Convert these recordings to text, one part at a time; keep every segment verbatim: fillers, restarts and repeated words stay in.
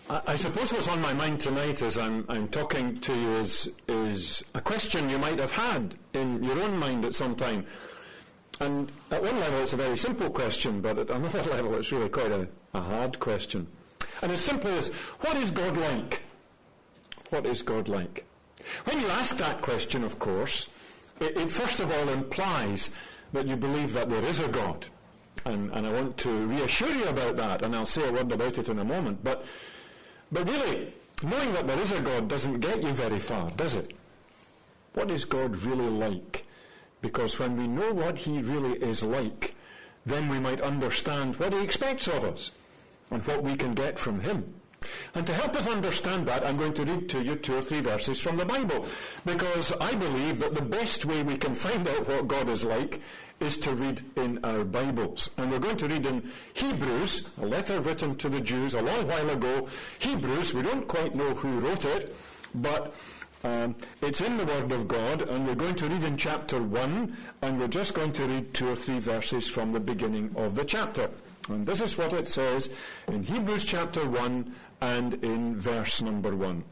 I, I suppose what's on my mind tonight as I'm, I'm talking to you is, is a question you might have had in your own mind at some time. And at one level it's a very simple question, but at another level it's really quite a, a hard question. And as simple as, what is God like? What is God like? When you ask that question, of course, it, it first of all implies that you believe that there is a God. And, and I want to reassure you about that, and I'll say a word about it in a moment. But, but really, knowing that there is a God doesn't get you very far, does it? What is God really like? Because when we know what he really is like, then we might understand what he expects of us and what we can get from him. And to help us understand that, I'm going to read to you two or three verses from the Bible, because I believe that the best way we can find out what God is like is to read in our Bibles. And we're going to read in Hebrews, a letter written to the Jews a long while ago. Hebrews, we don't quite know who wrote it, but um, it's in the Word of God, and we're going to read in chapter one, and we're just going to read two or three verses from the beginning of the chapter. And this is what it says in Hebrews chapter one and in verse number one.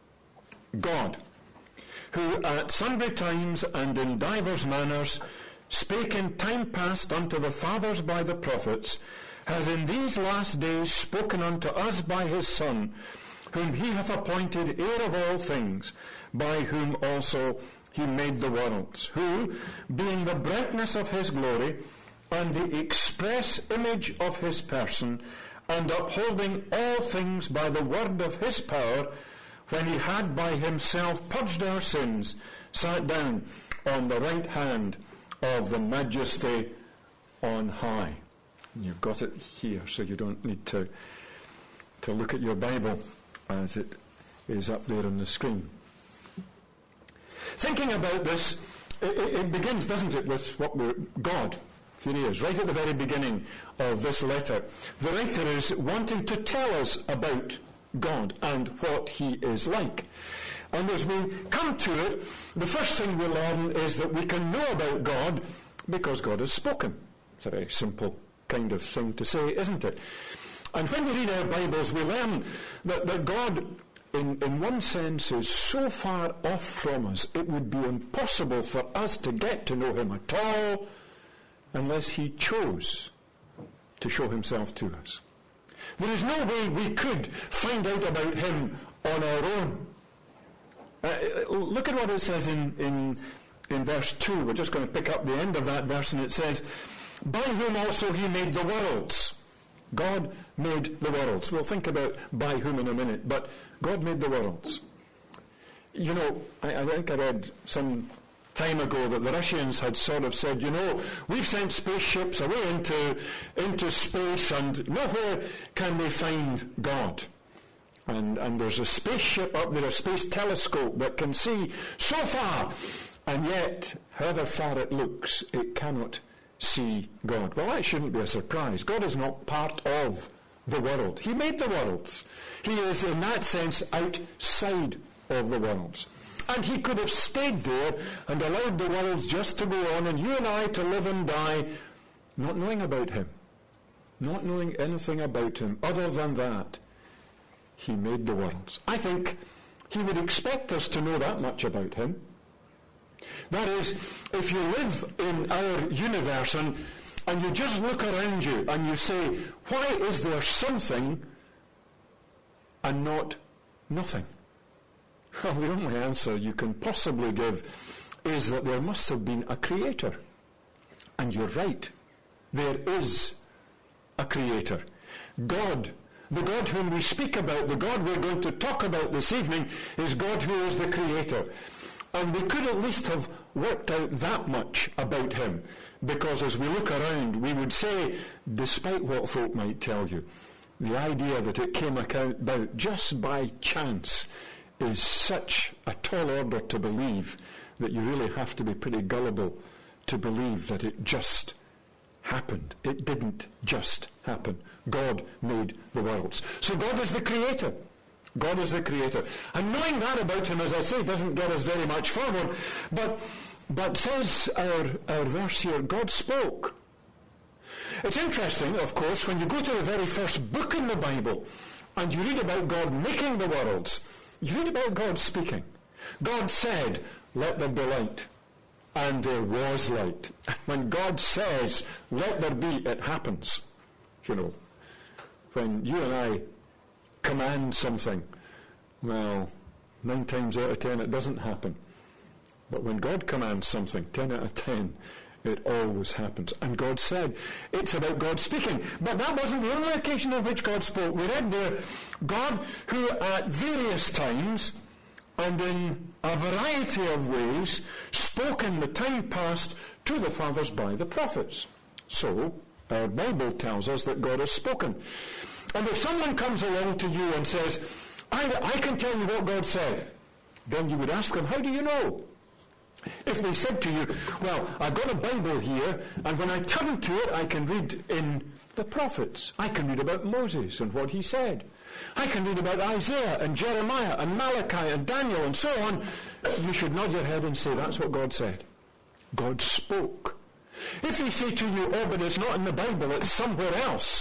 God, who at sundry times and in divers manners spake in time past unto the fathers by the prophets, has in these last days spoken unto us by his Son, whom he hath appointed heir of all things, by whom also he made the worlds, who, being the brightness of his glory, and the express image of his person, and upholding all things by the word of his power, when he had by himself purged our sins, sat down on the right hand of the majesty on high. And you've got it here, so you don't need to, to look at your Bible as it is up there on the screen. Thinking about this, it, it begins, doesn't it, with what we're, God. Here he is, right at the very beginning of this letter. The writer is wanting to tell us about God and what he is like. And as we come to it, the first thing we learn is that we can know about God because God has spoken. It's a very simple kind of thing to say, isn't it? And when we read our Bibles, we learn that, that God, in, in one sense, is so far off from us, it would be impossible for us to get to know him at all unless he chose to show himself to us. There is no way we could find out about him on our own. Uh, look at what it says in, in, in verse two. We're just going to pick up the end of that verse, and it says, by whom also he made the worlds. God made the worlds. We'll think about by whom in a minute, but God made the worlds. You know, I, I think I read some time ago that the Russians had sort of said, you know, we've sent spaceships away into, into space, and nowhere can they find God. And, and there's a spaceship up there, a space telescope that can see so far, and yet, however far it looks, it cannot see God. Well, that shouldn't be a surprise. God is not part of the world. He made the worlds. He is, in that sense, outside of the worlds. And he could have stayed there and allowed the worlds just to go on, and you and I to live and die, not knowing about him, not knowing anything about him. Other than that, he made the worlds. I think he would expect us to know that much about him. That is, if you live in our universe and, and you just look around you and you say, why is there something and not nothing? Well, the only answer you can possibly give is that there must have been a creator. And you're right. There is a creator. God, the God whom we speak about, the God we're going to talk about this evening, is God who is the creator. And we could at least have worked out that much about him, because as we look around, we would say, despite what folk might tell you, the idea that it came about just by chance is such a tall order to believe that you really have to be pretty gullible to believe that it just happened. It didn't just happen. God made the worlds. So God is the creator. God is the creator. And knowing that about him, as I say, doesn't get us very much forward. But, but says our, our verse here, God spoke. It's interesting, of course, when you go to the very first book in the Bible, and you read about God making the worlds, you read about God speaking. God said, let there be light. And there was light. When God says, let there be, it happens. You know, when you and I command something, well, nine times out of ten it doesn't happen. But when God commands something, ten out of ten, it always happens. And God said, it's about God speaking. But that wasn't the only occasion on which God spoke. We read there, God who at various times and in a variety of ways spoke in the time past to the fathers by the prophets. So, our Bible tells us that God has spoken. And if someone comes along to you and says, I, I can tell you what God said, then you would ask them, how do you know? If they said to you, well, I've got a Bible here, and when I turn to it, I can read in the prophets. I can read about Moses and what he said. I can read about Isaiah and Jeremiah and Malachi and Daniel and so on. You should nod your head and say, that's what God said. God spoke. If they say to you, oh, but it's not in the Bible, it's somewhere else,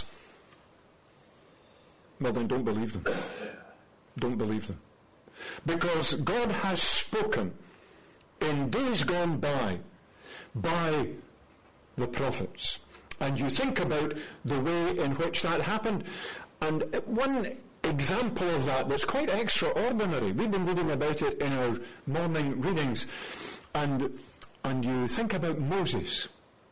well, then don't believe them. Don't believe them. Because God has spoken in days gone by, by the prophets. And you think about the way in which that happened. And one example of that that's quite extraordinary, we've been reading about it in our morning readings, and, and you think about Moses.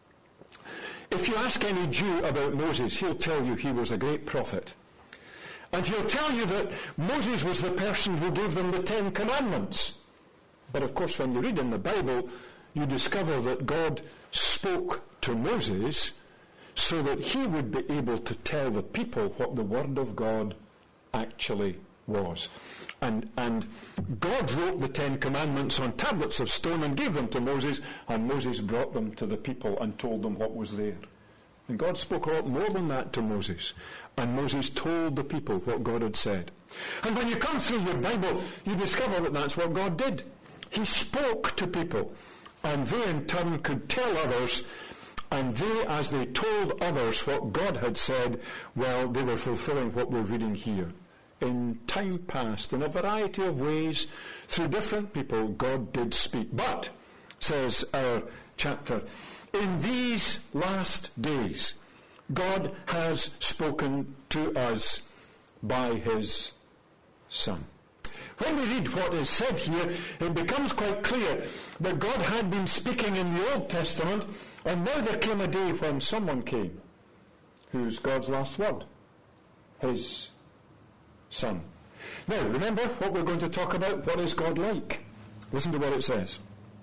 If you ask any Jew about Moses, he'll tell you he was a great prophet. And he'll tell you that Moses was the person who gave them the Ten Commandments. But of course, when you read in the Bible, you discover that God spoke to Moses so that he would be able to tell the people what the Word of God actually was. And, and God wrote the Ten Commandments on tablets of stone and gave them to Moses, and Moses brought them to the people and told them what was there. And God spoke a lot more than that to Moses. And Moses told the people what God had said. And when you come through your Bible, you discover that that's what God did. He spoke to people, and they in turn could tell others, and they, as they told others what God had said, well, they were fulfilling what we're reading here. In time past, in a variety of ways, through different people, God did speak. But, says our chapter, in these last days, God has spoken to us by his Son. When we read what is said here, it becomes quite clear that God had been speaking in the Old Testament, and now there came a day when someone came, who's God's last word, his Son. Now, remember what we're going to talk about. What is God like? Listen to what it says.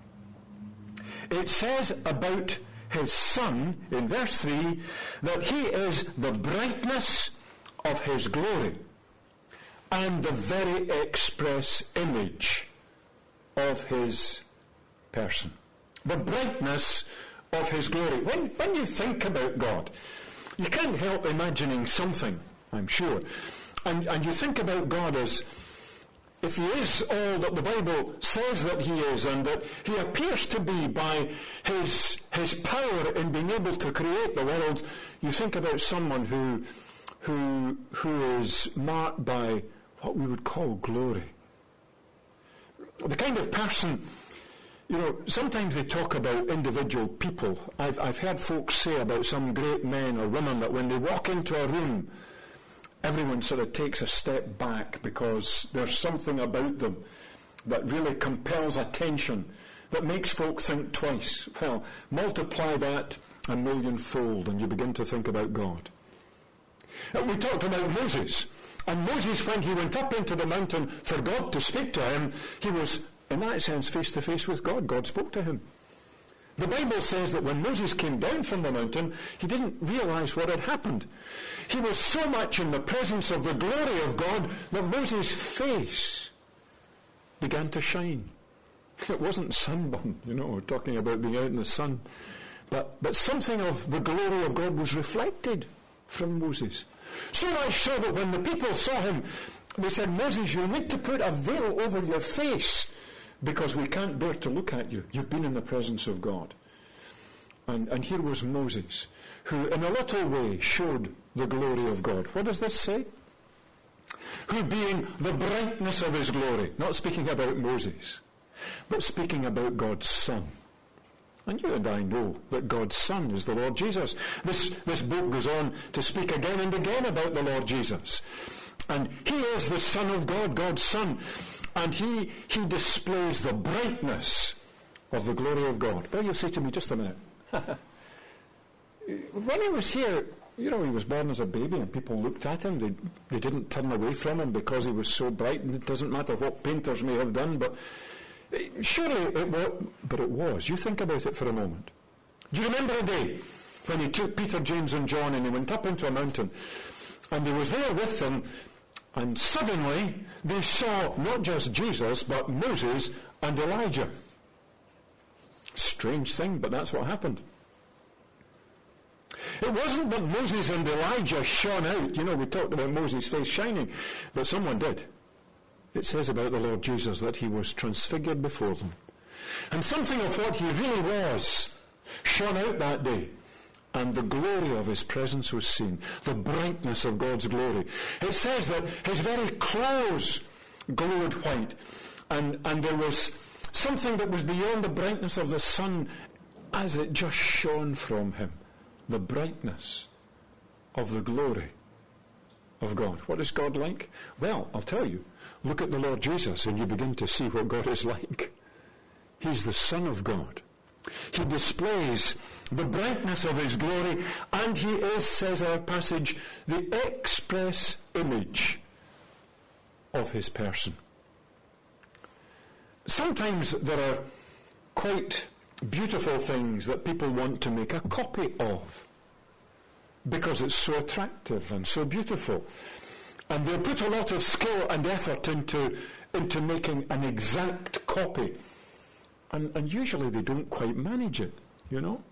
It says about his Son, in verse three, that he is the brightness of his glory and the very express image of his person. The brightness of his glory. When, when you think about God, you can't help imagining something, I'm sure. And, and you think about God as, if he is all that the Bible says that he is, and that he appears to be by his, his power in being able to create the world, you think about someone who, who, who is marked by what we would call glory. The kind of person, you know, sometimes they talk about individual people. I've, I've heard folks say about some great men or women that when they walk into a room, everyone sort of takes a step back because there's something about them that really compels attention, that makes folk think twice. Well, multiply that a millionfold and you begin to think about God. Uh, we talked about Moses. And Moses, when he went up into the mountain for God to speak to him, he was, in that sense, face to face with God. God spoke to him. The Bible says that when Moses came down from the mountain, he didn't realize what had happened. He was so much in the presence of the glory of God that Moses' face began to shine. It wasn't sunburn, you know, we're talking about being out in the sun. But, but something of the glory of God was reflected from Moses. So much so that when the people saw him, they said, Moses, you need to put a veil over your face because we can't bear to look at you. You've been in the presence of God. And, and here was Moses, who in a little way showed the glory of God. What does this say? who being the brightness of his glory, not speaking about Moses, but speaking about God's Son. And you and I know that God's Son is the Lord Jesus. This, this book goes on to speak again and again about the Lord Jesus. And he is the Son of God, God's Son. And he, he displays the brightness of the glory of God. Well, you'll say to me, just a minute. When he was here, you know, he was born as a baby and people looked at him. They, they didn't turn away from him because he was so bright, and it doesn't matter what painters may have done, but surely it was, but it was. You think about it for a moment. Do you remember a day when he took Peter, James and John and he went up into a mountain and he was there with them, and suddenly they saw not just Jesus but Moses and Elijah. Strange thing, but that's what happened. It wasn't that Moses and Elijah shone out. You know, we talked about Moses' face shining, but someone did. It says about the Lord Jesus that he was transfigured before them. And something of what he really was shone out that day. And the glory of his presence was seen. The brightness of God's glory. It says that his very clothes glowed white. And, and there was something that was beyond the brightness of the sun as it just shone from him. The brightness of the glory of God. What is God like? Well, I'll tell you. Look at the Lord Jesus and you begin to see what God is like. He's the Son of God. He displays the brightness of his glory, and he is, says our passage, the express image of his person. Sometimes there are quite beautiful things that people want to make a copy of because it's so attractive and so beautiful. And they'll put a lot of skill and effort into, into making an exact copy. And, and usually they don't quite manage it, you know.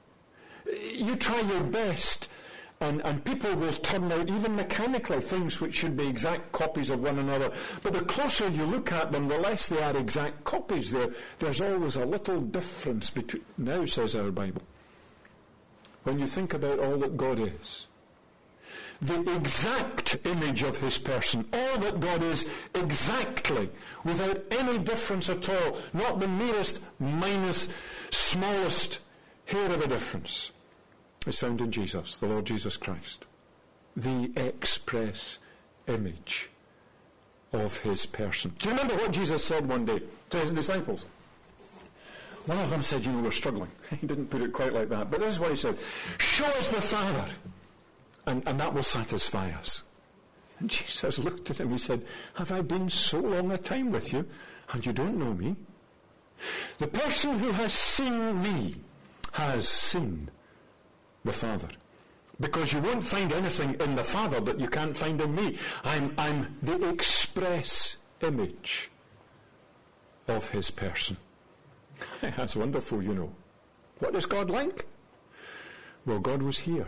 You try your best, and, and people will turn out, even mechanically, things which should be exact copies of one another. But the closer you look at them, the less they are exact copies. There, there's always a little difference between, now says our Bible, when you think about all that God is. The exact image of his person, all that God is exactly, without any difference at all, not the merest, minus, smallest hair of a difference, is found in Jesus, the Lord Jesus Christ. The express image of his person. Do you remember what Jesus said one day to his disciples? One of them said, you know, we're struggling. He didn't put it quite like that, but this is what he said. Show us the Father, and, and that will satisfy us. And Jesus looked at him, he said, have I been so long a time with you, and you don't know me? The person who has seen me has seen the Father. Because you won't find anything in the Father that you can't find in me. I'm, I'm the express image of his person. That's wonderful, you know. What is God like? Well, God was here.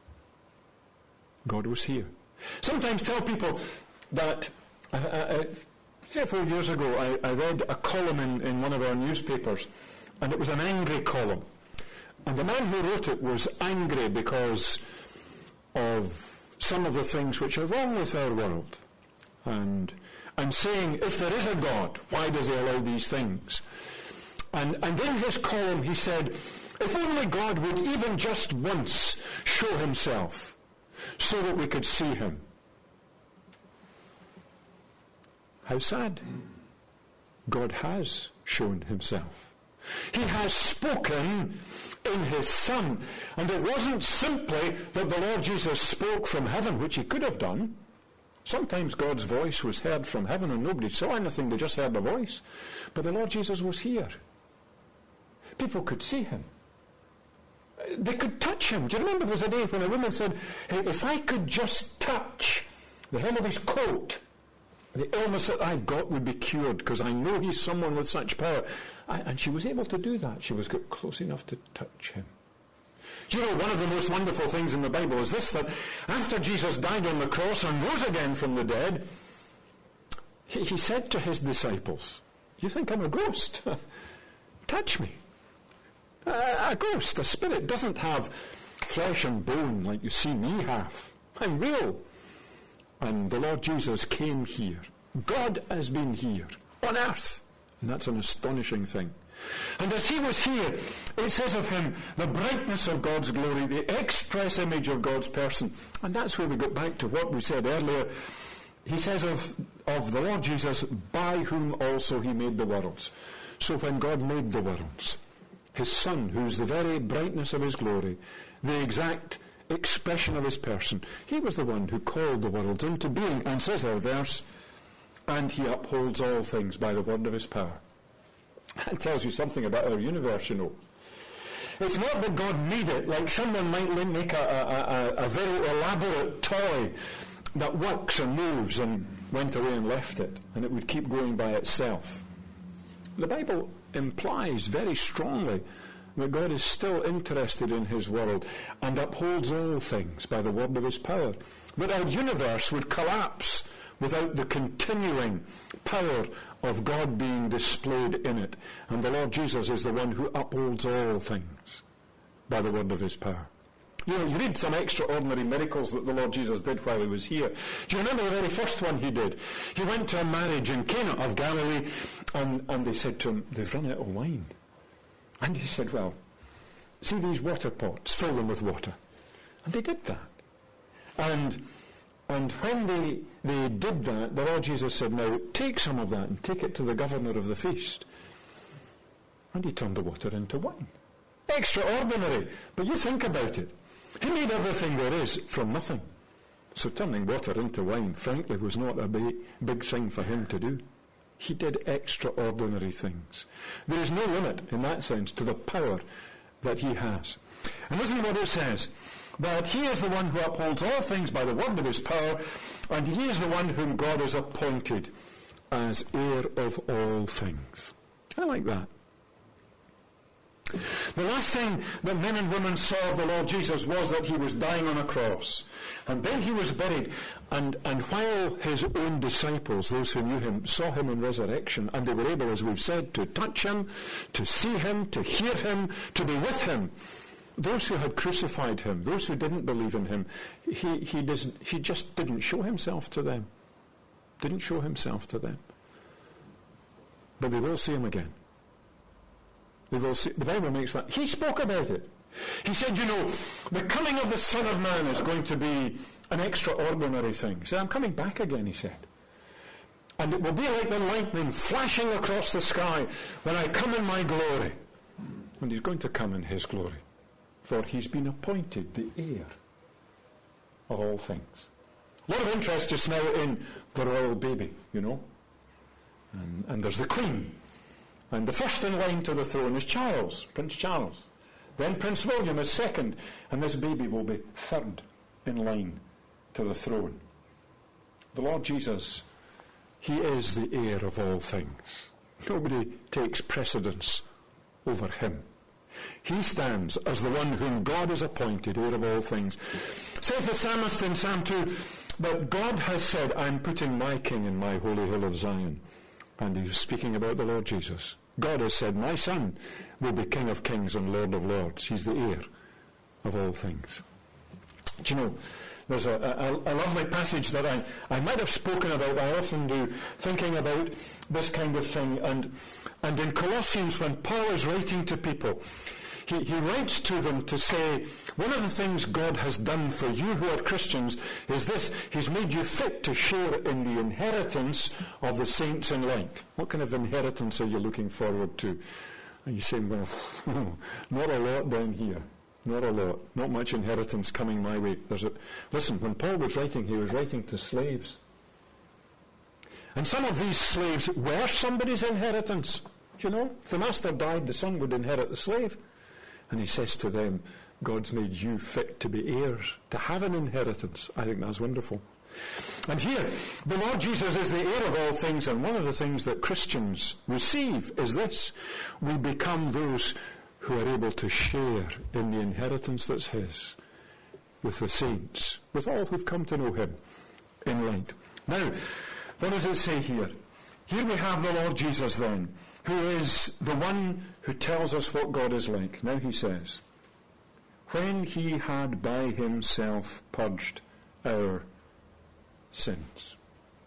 God was here. Sometimes tell people that, uh, uh, three or four years ago, I, I read a column in, in one of our newspapers, and it was an angry column. And the man who wrote it was angry because of some of the things which are wrong with our world. And, and saying, if there is a God, why does he allow these things? And, and in his column he said, if only God would even just once show himself so that we could see him. How sad. God has shown himself. He has spoken in his Son. And it wasn't simply that the Lord Jesus spoke from heaven, which he could have done. Sometimes God's voice was heard from heaven and nobody saw anything, they just heard the voice. But the Lord Jesus was here. People could see him. They could touch him. Do you remember there was a day when a woman said, hey, if I could just touch the hem of his coat, the illness that I've got would be cured, because I know he's someone with such power. I, and she was able to do that. She was got close enough to touch him. Do you know, one of the most wonderful things in the Bible is this, that after Jesus died on the cross and rose again from the dead, he, he said to his disciples, you think I'm a ghost? Touch me. A, a ghost, a spirit, doesn't have flesh and bone like you see me have. I'm real. And the Lord Jesus came here. God has been here on earth. And that's an astonishing thing. And as he was here, it says of him, the brightness of God's glory, the express image of God's person. And that's where we go back to what we said earlier. He says of, of the Lord Jesus, by whom also he made the worlds. So when God made the worlds, his Son, who's the very brightness of his glory, the exact expression of his person, he was the one who called the worlds into being. And says our verse, and he upholds all things by the word of his power. That tells you something about our universe, you know. It's not that God made it, like someone might make a, a, a, a very elaborate toy that works and moves and went away and left it, and it would keep going by itself. The Bible implies very strongly that God is still interested in his world and upholds all things by the word of his power. That our universe would collapse without the continuing power of God being displayed in it. And the Lord Jesus is the one who upholds all things by the word of his power. You know, you read some extraordinary miracles that the Lord Jesus did while he was here. Do you remember the very first one he did? He went to a marriage in Cana of Galilee, and, and they said to him, they've run out of wine. And he said, well, see these water pots, fill them with water. And they did that. And and when they, they did that, the Lord Jesus said, now take some of that and take it to the governor of the feast. And he turned the water into wine. Extraordinary. But you think about it. He made everything there is from nothing. So turning water into wine, frankly, was not a big, big thing for him to do. He did extraordinary things. There is no limit, in that sense, to the power that he has. And listen to what it says. That he is the one who upholds all things by the word of his power, and he is the one whom God has appointed as heir of all things. I like that. The last thing that men and women saw of the Lord Jesus was that he was dying on a cross. And then he was buried. And, and while his own disciples, those who knew him, saw him in resurrection, and they were able, as we've said, to touch him, to see him, to hear him, to be with him, those who had crucified him, those who didn't believe in him, he, he, doesn't, he just didn't show himself to them. Didn't show himself to them. But they will see him again. They will see, the Bible makes that. He spoke about it. He said, you know, the coming of the Son of Man is going to be an extraordinary thing. He said, I'm coming back again, he said. And it will be like the lightning flashing across the sky when I come in my glory. And he's going to come in his glory. For he's been appointed the heir of all things. A lot of interest just now in the royal baby, you know. And, and there's the Queen. And the first in line to the throne is Charles, Prince Charles. Then Prince William is second. And this baby will be third in line to the throne. The Lord Jesus, he is the heir of all things. Nobody takes precedence over him. He stands as the one whom God has appointed, heir of all things. Says the psalmist in Psalm two, but God has said, I'm putting my king in my holy hill of Zion. And he's speaking about the Lord Jesus. God has said, my son will be King of kings and Lord of lords. He's the heir of all things. Do you know, there's a, a, a lovely passage that I, I might have spoken about, I often do, thinking about this kind of thing. And, and in Colossians, when Paul is writing to people, he, he writes to them to say, one of the things God has done for you who are Christians is this: he's made you fit to share in the inheritance of the saints in light. What kind of inheritance are you looking forward to? And you say, well, not a lot down here. Not a lot. Not much inheritance coming my way. There's a, listen, when Paul was writing, he was writing to slaves. And some of these slaves were somebody's inheritance. Do you know? If the master died, the son would inherit the slave. And he says to them, God's made you fit to be heirs, to have an inheritance. I think that's wonderful. And here, the Lord Jesus is the heir of all things, and one of the things that Christians receive is this: we become those who are able to share in the inheritance that's his, with the saints, with all who've come to know him in light. Now, what does it say here? Here we have the Lord Jesus then, who is the one who tells us what God is like. Now he says, when he had by himself purged our sins.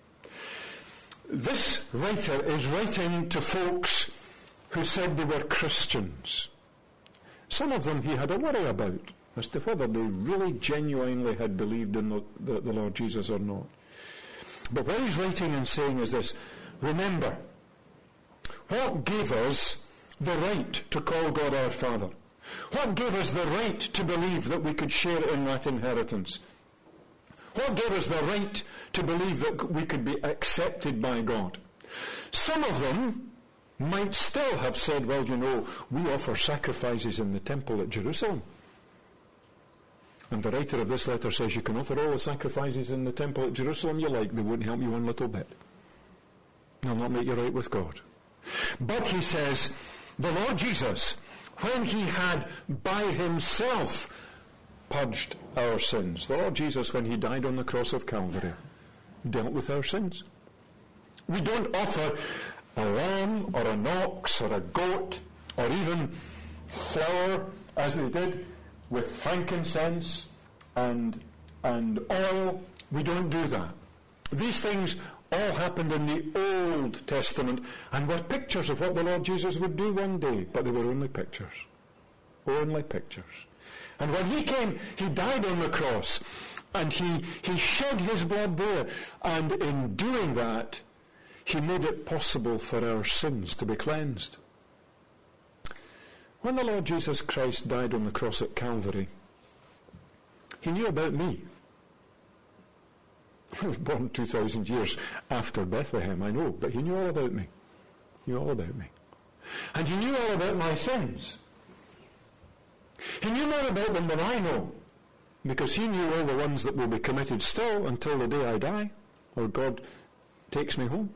This writer is writing to folks who said they were Christians. Some of them he had a worry about as to whether they really genuinely had believed in the, the, the Lord Jesus or not. But what he's writing and saying is this: remember, what gave us the right to call God our Father? What gave us the right to believe that we could share in that inheritance? What gave us the right to believe that we could be accepted by God? Some of them might still have said, well, you know, we offer sacrifices in the temple at Jerusalem. And the writer of this letter says you can offer all the sacrifices in the temple at Jerusalem you like. They won't help you one little bit. They'll not make you right with God. But he says, the Lord Jesus, when he had by himself purged our sins, the Lord Jesus, when he died on the cross of Calvary, dealt with our sins. We don't offer a lamb or an ox or a goat or even flour, as they did, with frankincense and, and oil. We don't do that. These things all happened in the Old Testament and were pictures of what the Lord Jesus would do one day, but they were only pictures. Only pictures. And when he came, he died on the cross, and he, he shed his blood there, and in doing that, he made it possible for our sins to be cleansed. When the Lord Jesus Christ died on the cross at Calvary, he knew about me. I was born two thousand years after Bethlehem, I know, but he knew all about me. He knew all about me. And he knew all about my sins. He knew more about them than I know, because he knew all the ones that will be committed still until the day I die, or God takes me home.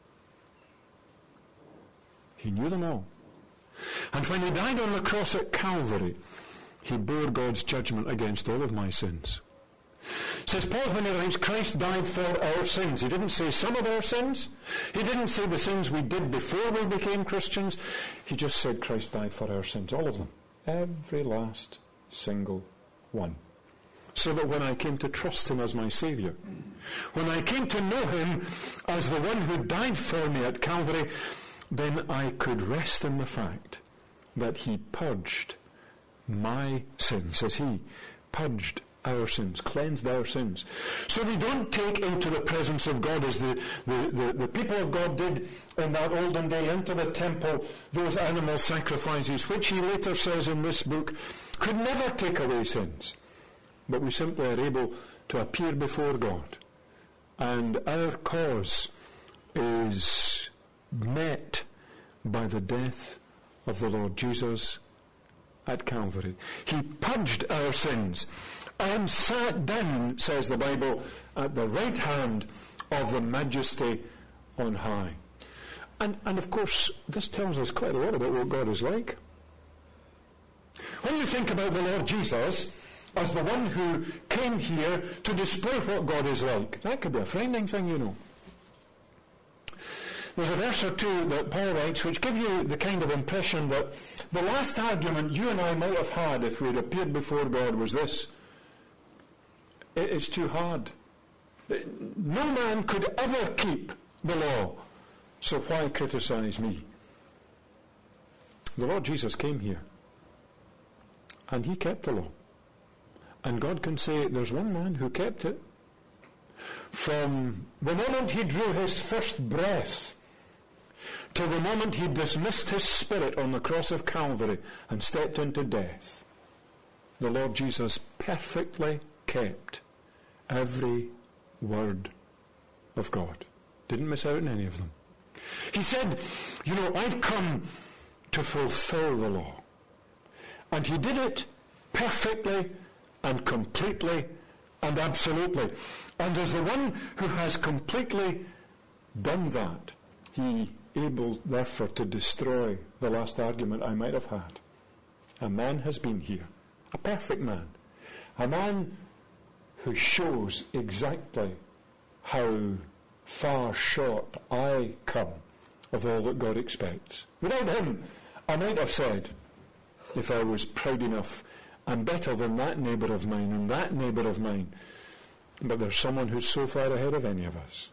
He knew them all. And when he died on the cross at Calvary, he bore God's judgment against all of my sins. Says Paul when he writes, Christ died for our sins. He didn't say some of our sins. He didn't say the sins we did before we became Christians. He just said Christ died for our sins, all of them. Every last single one. So that when I came to trust him as my Saviour, when I came to know him as the one who died for me at Calvary, then I could rest in the fact that he purged my sins, says he, purged our sins, cleansed our sins. So we don't take into the presence of God as the, the, the, the people of God did in that olden day, into the temple, those animal sacrifices, which he later says in this book, could never take away sins. But we simply are able to appear before God, and our cause is met by the death of the Lord Jesus at Calvary. He purged our sins and sat down, says the Bible, at the right hand of the Majesty on high. And, and of course, this tells us quite a lot about what God is like. When you think about the Lord Jesus as the one who came here to display what God is like, that could be a frightening thing, you know. There's a verse or two that Paul writes which give you the kind of impression that the last argument you and I might have had if we'd appeared before God was this: it is too hard. No man could ever keep the law, so why criticize me? The Lord Jesus came here, and he kept the law. And God can say, there's one man who kept it. From the moment he drew his first breath till the moment he dismissed his spirit on the cross of Calvary and stepped into death, the Lord Jesus perfectly kept every word of God. Didn't miss out on any of them. He said, you know, I've come to fulfill the law. And he did it perfectly and completely and absolutely. And as the one who has completely done that, he able therefore to destroy the last argument I might have had. A man has been here, a perfect man, a man who shows exactly how far short I come of all that God expects. Without him, I might have said, if I was proud enough, I'm better than that neighbour of mine and that neighbour of mine. But there's someone who's so far ahead of any of us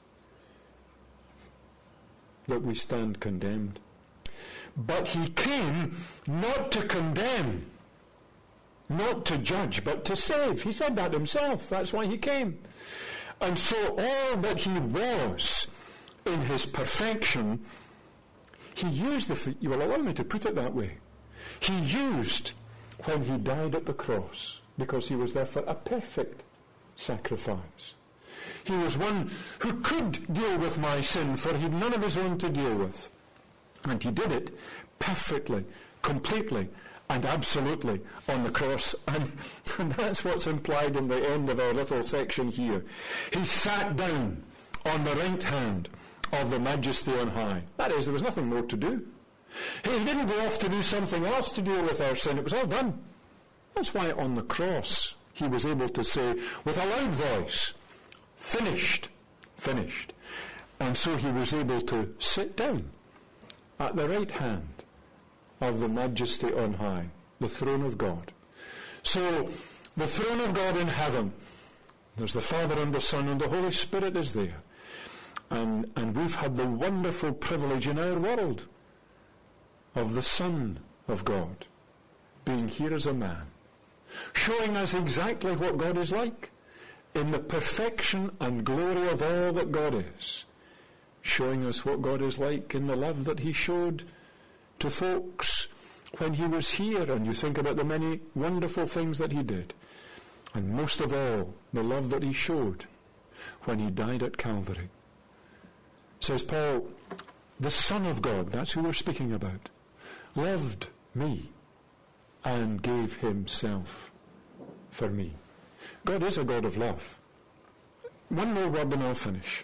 that we stand condemned. But he came not to condemn, not to judge, but to save. He said that himself. That's why he came. And so all that he was in his perfection, he used, the, you will allow me to put it that way, he used when he died at the cross, because he was therefore a perfect sacrifice. He was one who could deal with my sin, for he had none of his own to deal with. And he did it perfectly, completely, and absolutely on the cross. And, and that's what's implied in the end of our little section here. He sat down on the right hand of the Majesty on high. That is, there was nothing more to do. He didn't go off to do something else to deal with our sin. It was all done. That's why on the cross he was able to say with a loud voice, finished, finished. And so he was able to sit down at the right hand of the Majesty on high, the throne of God. So, the throne of God in heaven, there's the Father and the Son and the Holy Spirit is there. And, and we've had the wonderful privilege in our world of the Son of God being here as a man, showing us exactly what God is like in the perfection and glory of all that God is, showing us what God is like in the love that he showed to folks when he was here. And you think about the many wonderful things that he did, and most of all the love that he showed when he died at Calvary. Says Paul, the Son of God, that's who we're speaking about, loved me and gave himself for me. God is a God of love. One more word and I'll finish.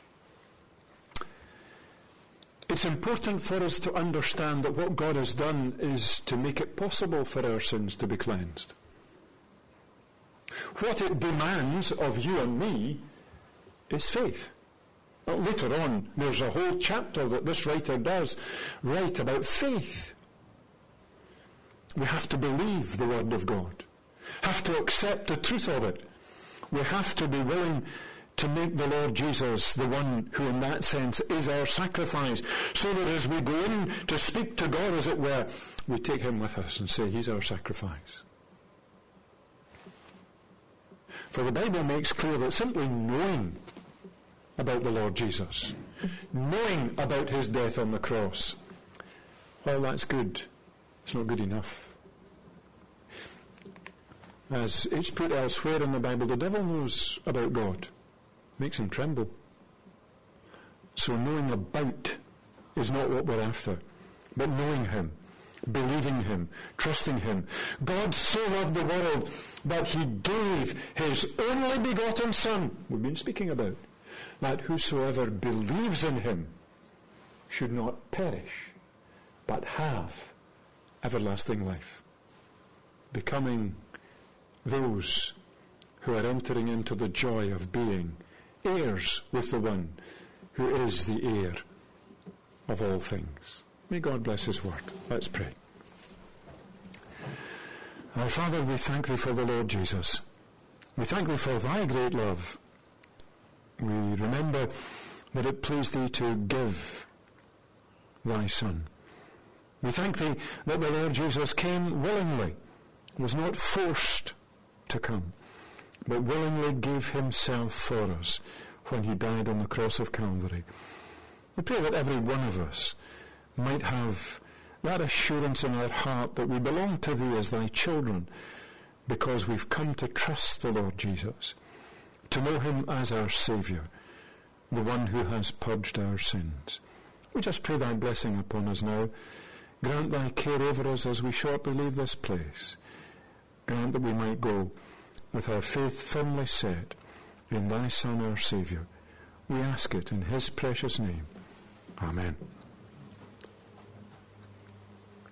It's important for us to understand that what God has done is to make it possible for our sins to be cleansed. What it demands of you and me is faith. Well, later on, there's a whole chapter that this writer does write about faith. We have to believe the Word of God, have to accept the truth of it. We have to be willing to make the Lord Jesus the one who in that sense is our sacrifice, so that as we go in to speak to God, as it were, we take him with us and say, he's our sacrifice. For the Bible makes clear that simply knowing about the Lord Jesus, knowing about his death on the cross, well, that's good. It's not good enough. As it's put elsewhere in the Bible, the devil knows about God. Makes him tremble. So knowing about is not what we're after, but knowing him, believing him, trusting him. God so loved the world that he gave his only begotten Son, we've been speaking about, that whosoever believes in him should not perish, but have everlasting life, becoming those who are entering into the joy of being heirs with the one who is the heir of all things. May God bless his word. Let's pray. Our Father, we thank thee for the Lord Jesus. We thank thee for thy great love. We remember that it pleased thee to give thy Son. We thank thee that the Lord Jesus came willingly, was not forced to come, but willingly gave himself for us when he died on the cross of Calvary. We pray that every one of us might have that assurance in our heart that we belong to thee as thy children, because we've come to trust the Lord Jesus, to know him as our Saviour, the one who has purged our sins. We just pray thy blessing upon us now. Grant thy care over us as we shortly leave this place. Grant that we might go with our faith firmly set in thy Son, our Saviour. We ask it in his precious name. Amen.